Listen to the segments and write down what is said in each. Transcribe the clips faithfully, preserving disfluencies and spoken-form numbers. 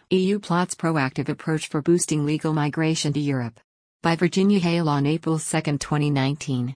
E U plots proactive approach for boosting legal migration to Europe. By Virginia Hale on April second, twenty nineteen.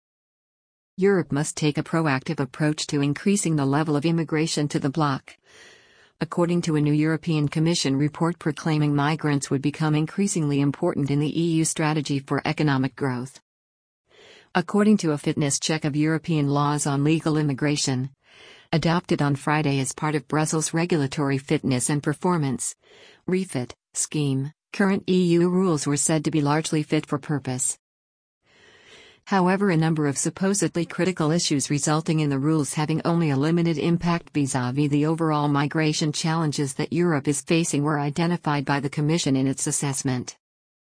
Europe must take a proactive approach to increasing the level of immigration to the bloc. According to a new European Commission report proclaiming migrants would become increasingly important in the E U strategy for economic growth. According to a fitness check of European laws on legal immigration, adopted on Friday as part of Brussels' Regulatory Fitness and Performance (REFIT) scheme, current E U rules were said to be largely fit for purpose. However, a number of supposedly critical issues resulting in the rules having only a limited impact vis-à-vis the overall migration challenges that Europe is facing were identified by the Commission in its assessment.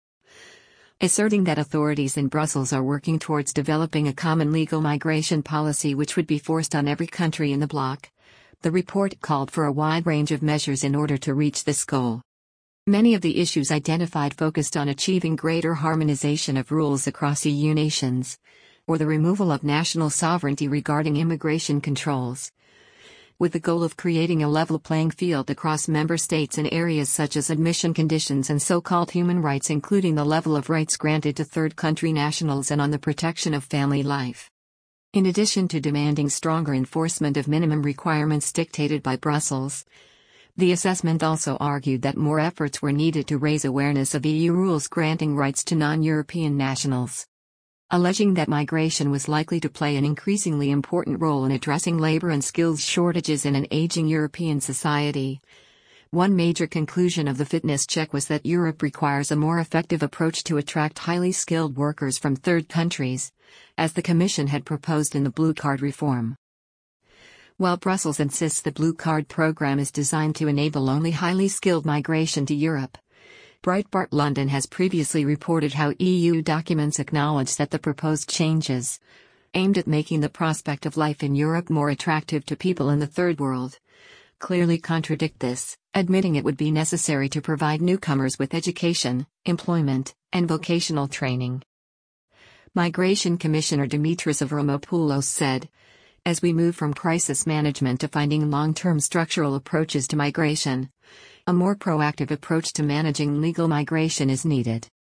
Asserting that authorities in Brussels are working towards developing a common legal migration policy which would be forced on every country in the bloc, the report called for a wide range of measures in order to reach this goal. Many of the issues identified focused on achieving greater harmonization of rules across E U nations, or the removal of national sovereignty regarding immigration controls, with the goal of creating a level playing field across member states in areas such as admission conditions and so-called human rights, including the level of rights granted to third country nationals and on the protection of family life. In addition to demanding stronger enforcement of minimum requirements dictated by Brussels, the assessment also argued that more efforts were needed to raise awareness of E U rules granting rights to non-European nationals. Alleging that migration was likely to play an increasingly important role in addressing labor and skills shortages in an aging European society. One major conclusion of the fitness check was that Europe requires a more effective approach to attract highly skilled workers from third countries, as the Commission had proposed in the Blue Card reform. While Brussels insists the Blue Card program is designed to enable only highly skilled migration to Europe, Breitbart London has previously reported how E U documents acknowledge that the proposed changes, aimed at making the prospect of life in Europe more attractive to people in the Third World, clearly contradict this, admitting it would be necessary to provide newcomers with education, employment, and vocational training. Migration Commissioner Dimitris Avramopoulos said, "As we move from crisis management to finding long-term structural approaches to migration, a more proactive approach to managing legal migration is needed."